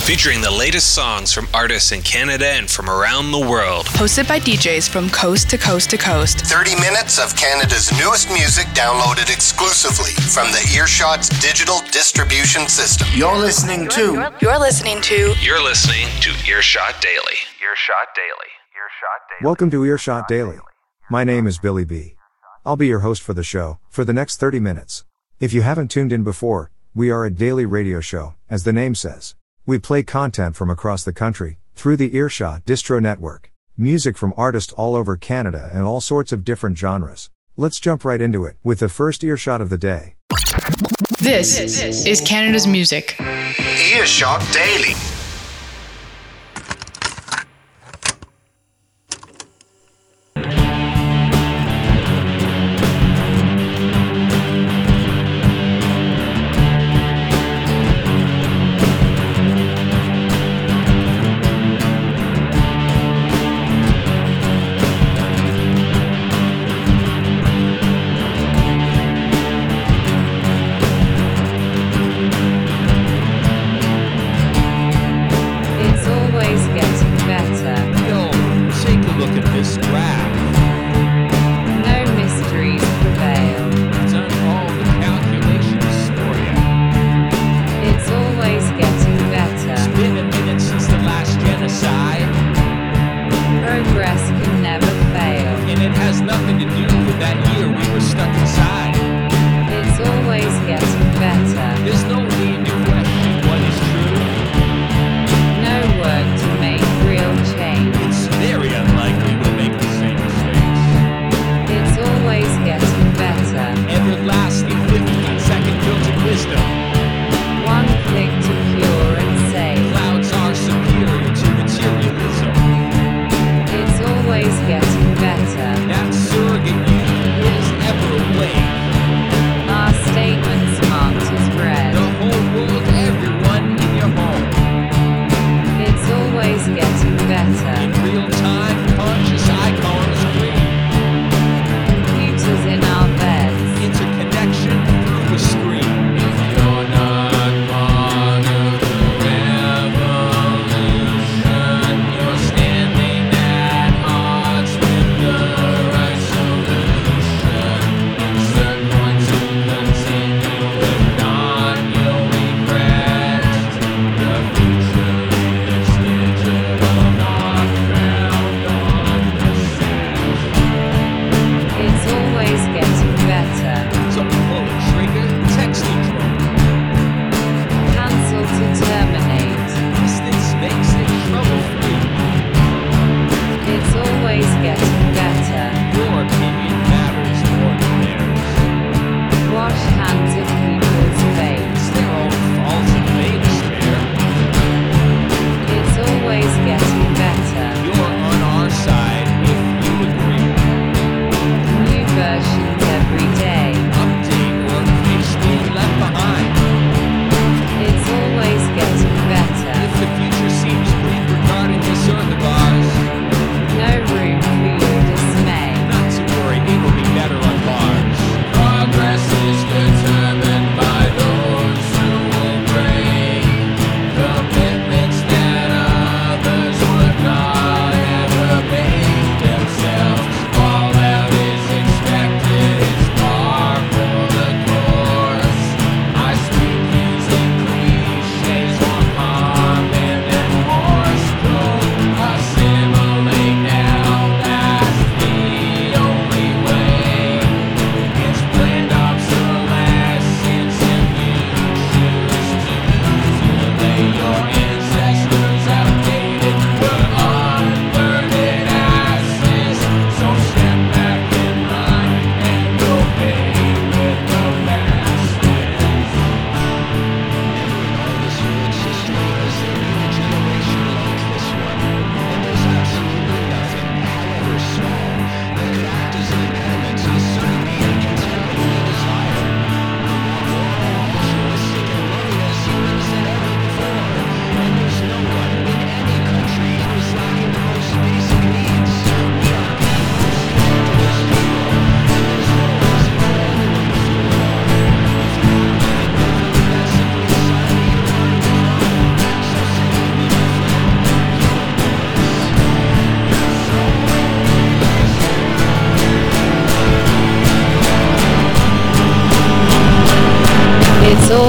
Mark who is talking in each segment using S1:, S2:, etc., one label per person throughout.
S1: featuring the latest songs from artists in Canada and from around the world.
S2: Hosted by DJs from coast to coast to coast.
S3: 30 minutes of Canada's newest music downloaded exclusively from the Earshot's digital distribution system.
S4: You're listening to
S1: Earshot Daily.
S5: Earshot Daily. Earshot Daily.
S6: Welcome to Earshot Daily. My name is Billy B. I'll be your host for the show for the next 30 minutes. If you haven't tuned in before, we are a daily radio show, as the name says. We play content from across the country, through the Earshot Distro Network. Music from artists all over Canada and all sorts of different genres. Let's jump right into it with the first earshot of the day.
S2: This is Canada's music.
S3: Earshot Daily.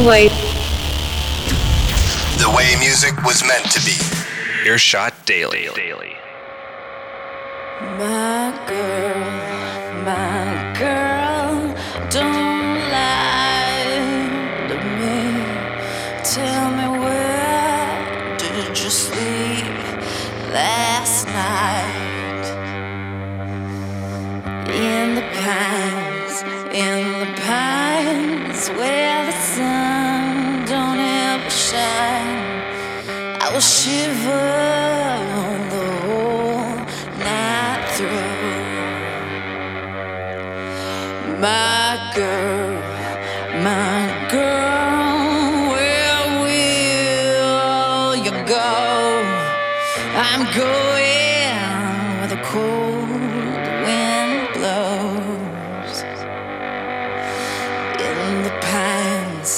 S4: way.
S3: The way music was meant to be.
S1: Earshot Daily.
S7: My girl, don't lie to me. Tell me, where did you sleep last night? In the pines, where the sun don't ever shine. I will shiver the whole night through. My girl, where will you go? I'm going where the cold wind blows. In the pines,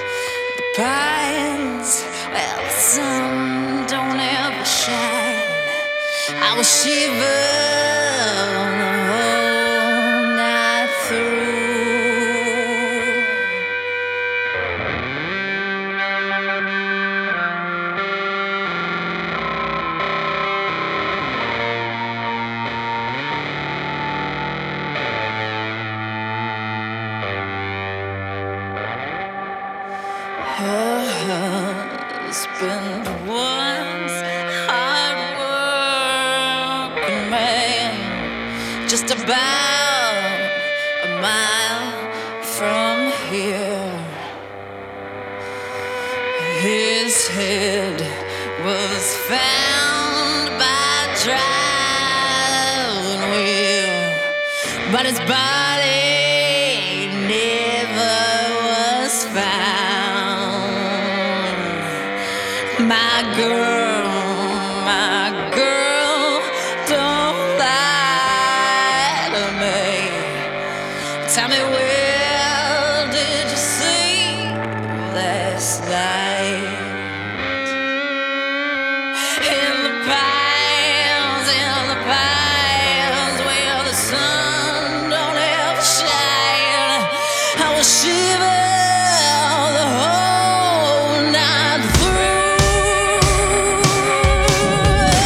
S7: where the sun don't ever shine. I will shiver the whole night through. Her husband was hard-working man, just about a mile from here. His head was found by driving wheel, but his body never was found. My girl, don't lie to me. Tell me, where did you sleep last night? In the pines, where the sun don't ever shine. I will shiver the whole night through.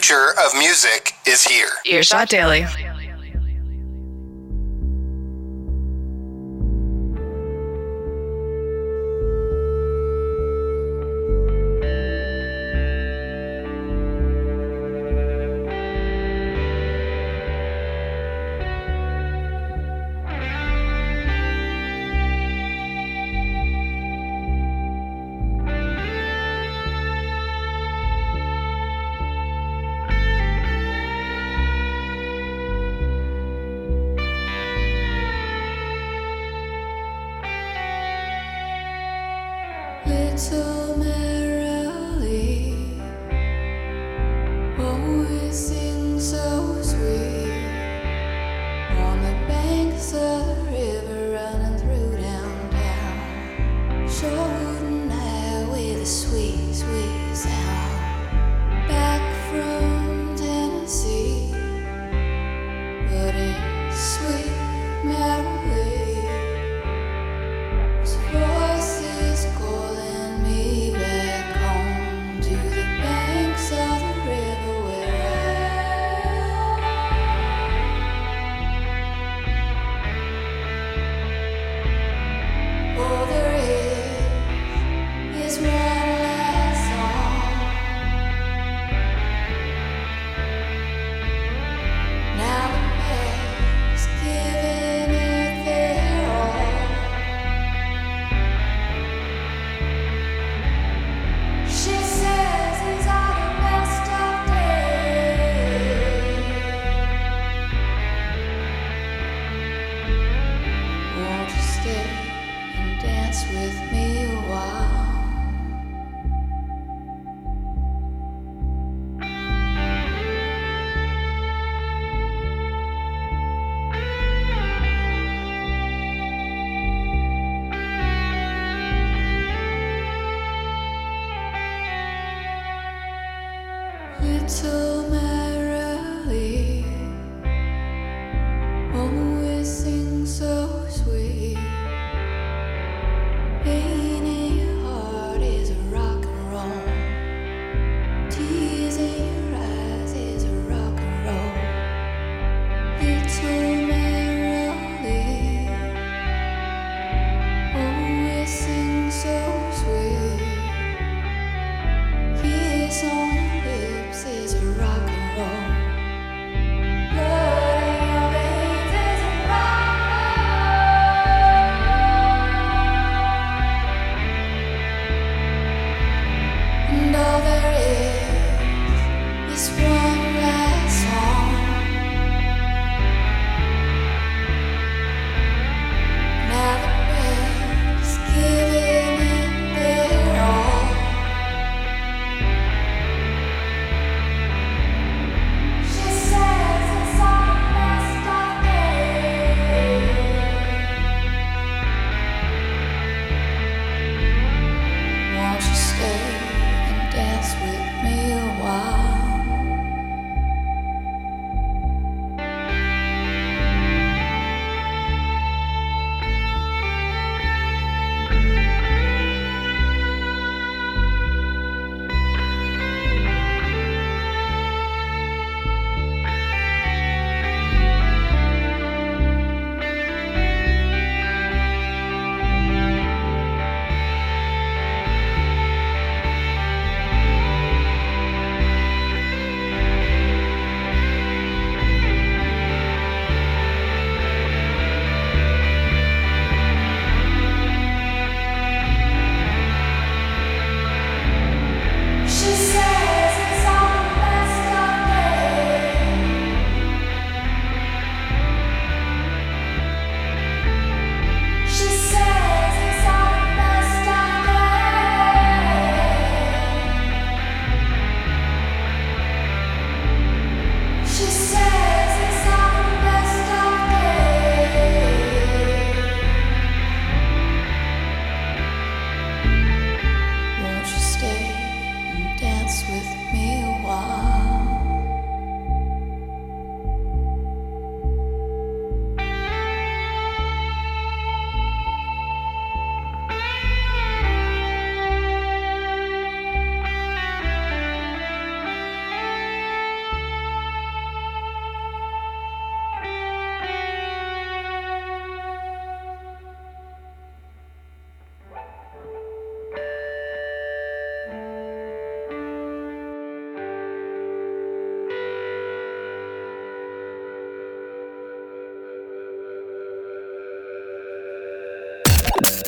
S3: future of music is here.
S2: Earshot Daily.
S4: Little merrily, always sing so sweet on the banks of the river running through downtown. Shouldn't I with a sweet, sweet sound back from Tennessee, but it's sweet merrily. Voices calling me back.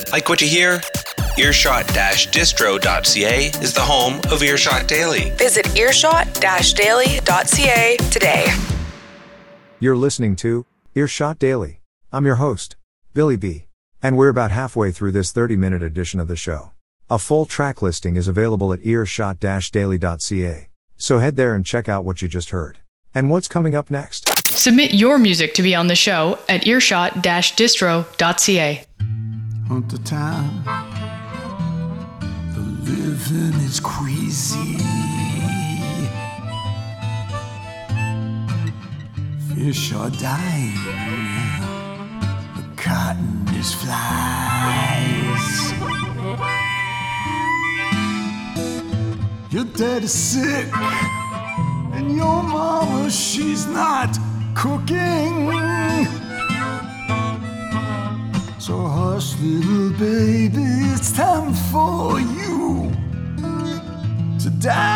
S1: Like what you hear? Earshot-distro.ca is the home of Earshot Daily.
S8: Visit earshot-daily.ca today.
S6: You're listening to Earshot Daily. I'm your host, Billy B. And we're about halfway through this 30-minute edition of the show. A full track listing is available at earshot-daily.ca. So head there and check out what you just heard. And what's coming up next?
S2: Submit your music to be on the show at earshot-distro.ca.
S9: At the time, the living is crazy. Fish are dying, the cotton is flies. Your dad is sick, and your mama, she's not cooking. So hush, little baby, it's time for you to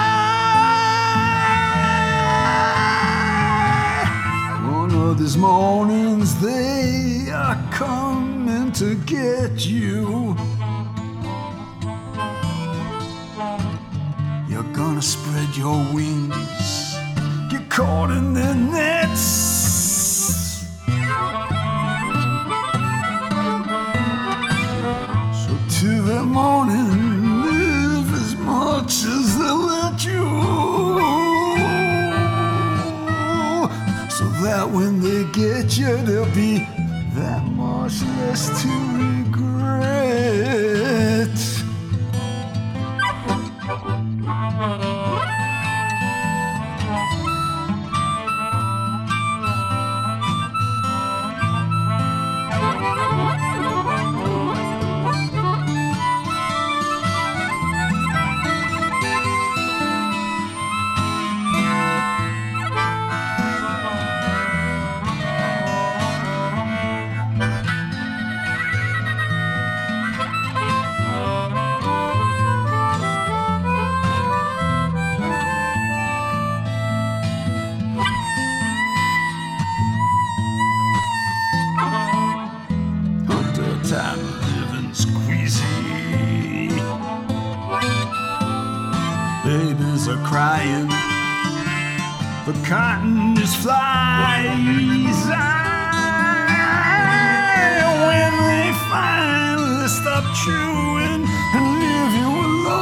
S9: die. One of these mornings they are coming to get you. You're gonna spread your wings, get caught in their nets. Till the morning, live as much as they'll let you, so that when they get you, there'll be that much less to regret. Babies are crying, the cotton is flies. When they finally stop chewing and leave you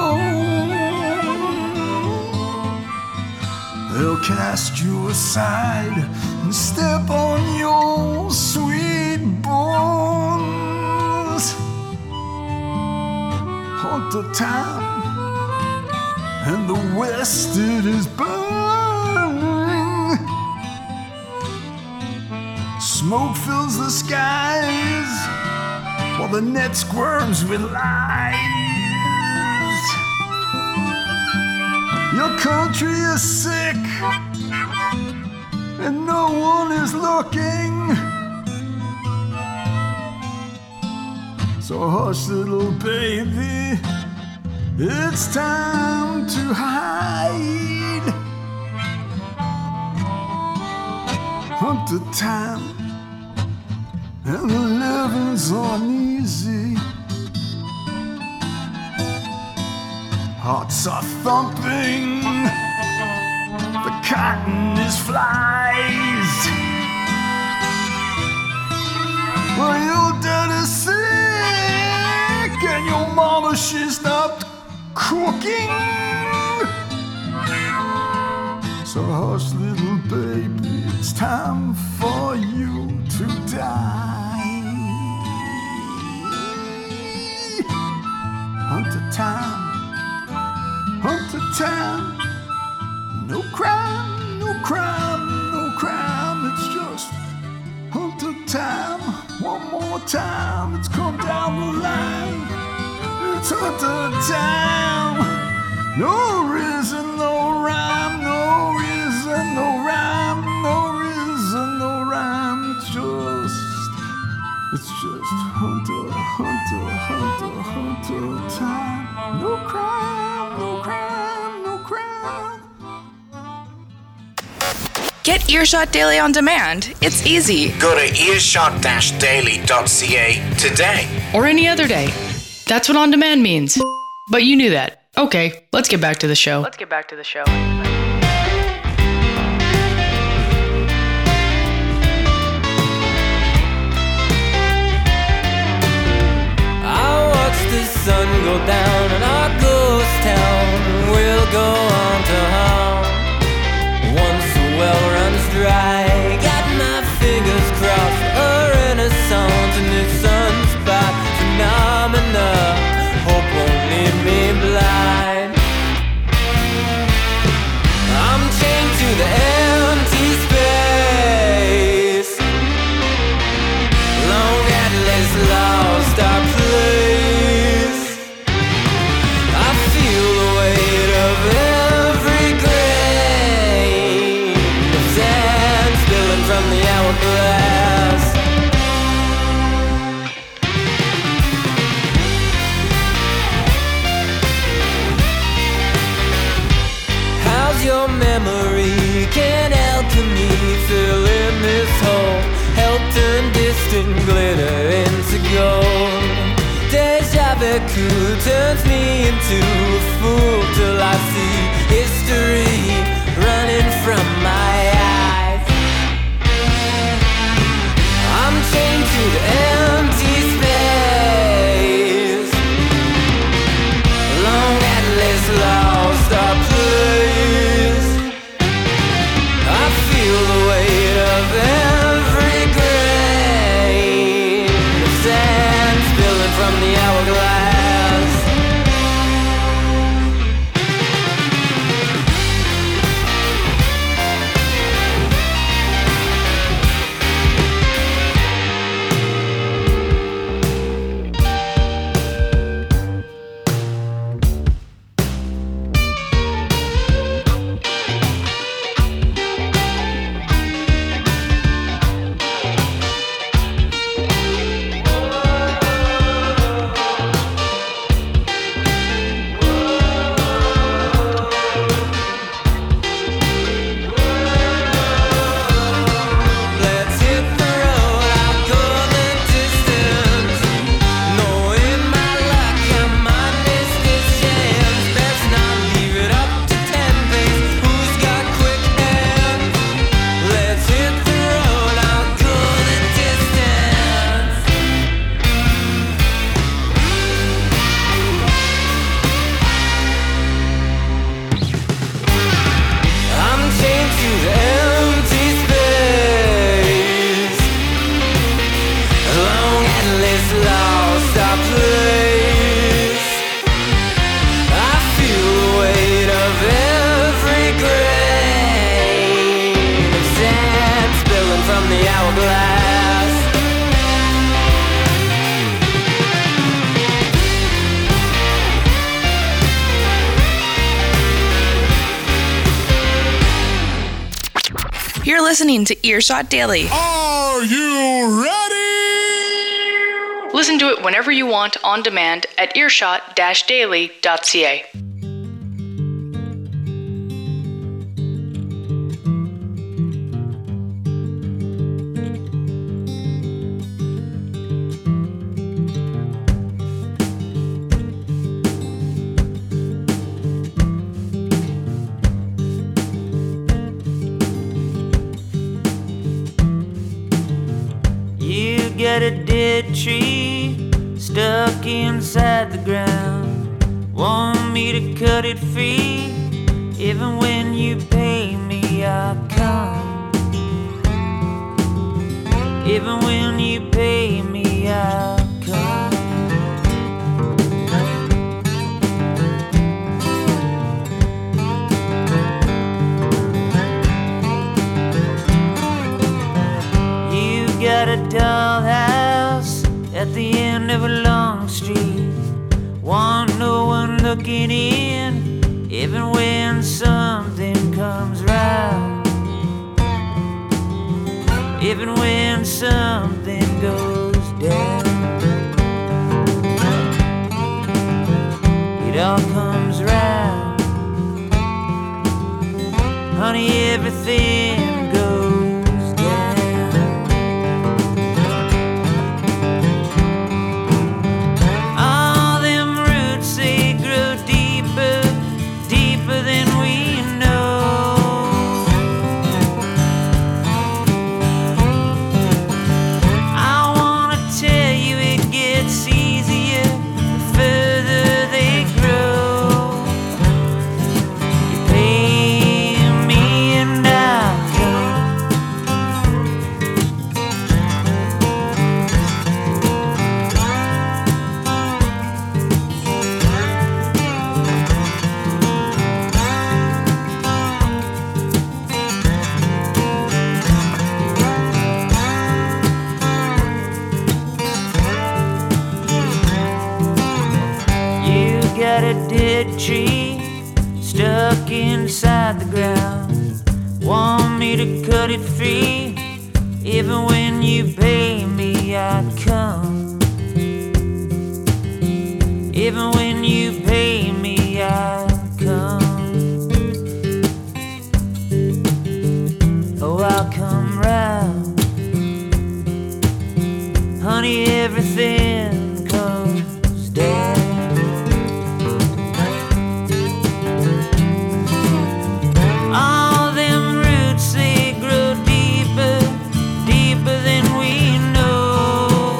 S9: alone, they'll cast you aside and step on your sweet bones. Hunt the time, and the west it is burning. Smoke fills the skies while the net squirms with lies. Your country is sick and no one is looking. So hush, little baby, it's time to hide. Hunt the time, and the living's uneasy. Hearts are thumping, the cotton is flies. Well, your dad is sick, and your mama, she stopped cooking. So hush, little baby, it's time for you to die. Hunt the time, hunt the time. No crime, no crime, no crime. It's just hunt the time. One more time, it's come down the line. It's hunt the time. No reason, no rhyme, no reason, no rhyme, no reason, no rhyme. It's just hunter, hunter, hunter, hunter time. No crime, no crime, no crime.
S8: Get Earshot Daily on demand. It's easy.
S10: Go to earshot-daily.ca today.
S2: Or any other day. That's what on demand means. But you knew that. Okay, let's get back to the show.
S11: I watch the sun go down and our ghost town will go on to haunt. Once the well runs dry, got my fingers crossed, a renaissance in this sunspot phenomena. Hope won't leave me blind. I'm chained to the empty space. Long Atlas lost our place. I feel the weight of every grain of sand spilling from the hourglass. How's your memory? Can alchemy fill in this hole? Help turn distant glitter into gold. Deja vu turns me into a fool till I see history running from my eyes. I'm chained to the empty space. Long Atlas lost our place. I feel the weight of every grain of sand spilling from the hourglass. Let's hit the road, I'll go the distance. Knowing my luck, I might miss this chance. Best not leave it up to 10 pace. Who's got quick hands? Let's hit the road, I'll go the distance. I'm chained to the empty space. Long Atlas lost our place. I feel the weight of every grain of sand spilling from the hourglass.
S8: You're listening to Earshot Daily.
S9: Are you ready?
S2: Listen to it whenever you want on demand at earshot-daily.ca.
S11: You got a dead tree stuck inside the ground. Want me to cut it free? Even when you pay me, I'll come. Even when you pay me, I'll come. You got a dollhouse at the end of a long street. Want no one looking in, even when something comes round. Even when something goes down, it all comes round. Honey, everything goes dead tree stuck inside the ground. Want me to cut it free? Even when you pay me, I'd come. Even when you pay me, I'd come. Oh, I'll come round. Honey, everything comes down. All them roots, they grow deeper, deeper than we know.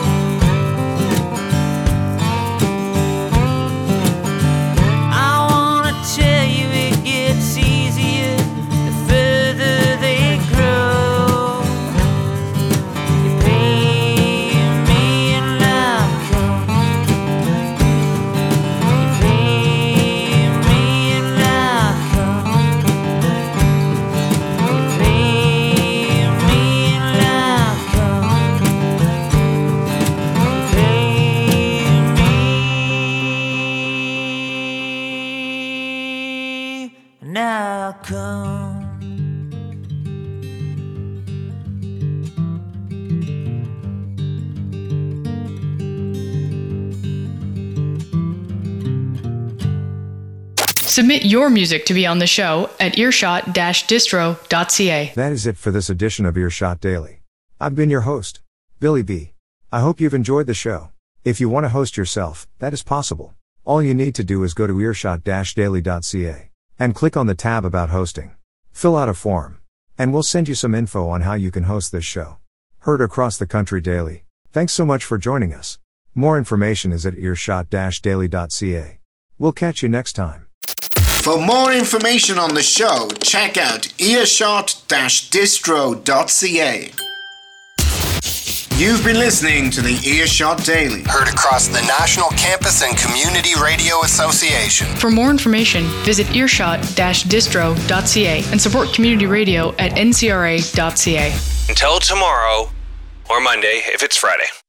S11: I wanna tell you it gets easier the further they grow. You pay me and I'll come. You pay me and I'll come. You pay me and I'll come. You pay me and I'll come.
S2: Submit your music to be on the show at earshot-distro.ca.
S6: That is it for this edition of Earshot Daily. I've been your host, Billy B. I hope you've enjoyed the show. If you want to host yourself, that is possible. All you need to do is go to earshot-daily.ca and click on the tab about hosting. Fill out a form, and we'll send you some info on how you can host this show. Heard across the country daily. Thanks so much for joining us. More information is at earshot-daily.ca. We'll catch you next time.
S3: For more information on the show, check out earshot-distro.ca. You've been listening to the Earshot Daily. Heard across the National Campus and Community Radio Association.
S2: For more information, visit earshot-distro.ca and support community radio at ncra.ca.
S1: Until tomorrow, or Monday if it's Friday.